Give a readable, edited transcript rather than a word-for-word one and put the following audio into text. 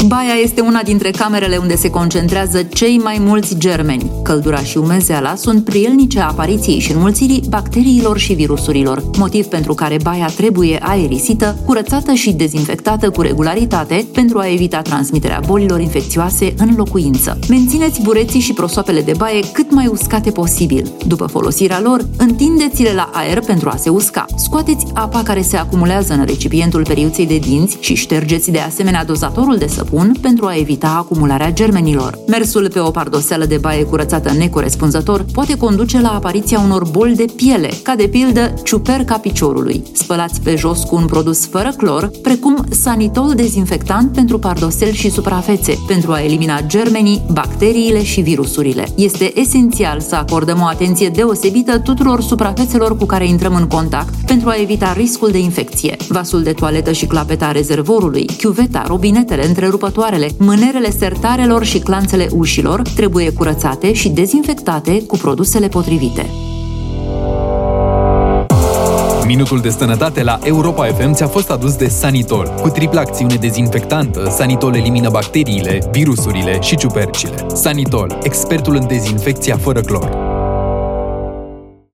Baia este una dintre camerele unde se concentrează cei mai mulți germeni. Căldura și umezeala sunt prielnice apariției și înmulțirii bacteriilor și virusurilor, motiv pentru care baia trebuie aerisită, curățată și dezinfectată cu regularitate pentru a evita transmiterea bolilor infecțioase în locuință. Mențineți bureții și prosoapele de baie cât mai uscate posibil. După folosirea lor, întindeți-le la aer pentru a se usca. Scoateți apa care se acumulează în recipientul periuței de dinți și ștergeți de asemenea dozatorul de săpun pentru a evita acumularea germenilor. Mersul pe o pardoseală de baie curățată necorespunzător poate conduce la apariția unor boli de piele, ca de pildă ciuperca piciorului. Spălați pe jos cu un produs fără clor, precum Sanitol dezinfectant pentru pardosel și suprafețe, pentru a elimina germenii, bacteriile și virusurile. Este esențial să acordăm o atenție deosebită tuturor suprafețelor cu care intrăm în contact pentru a evita riscul de infecție. Vasul de toaletă și clapeta rezervorului, chiuveta, robinetele, întrerupătoarele, mânerele sertarelor și clanțele ușilor trebuie curățate și dezinfectate cu produsele potrivite. Minutul de sănătate la Europa FM ți-a fost adus de Sanitol. Cu tripla acțiune dezinfectantă, Sanitol elimină bacteriile, virusurile și ciupercile. Sanitol, expertul în dezinfecția fără clor.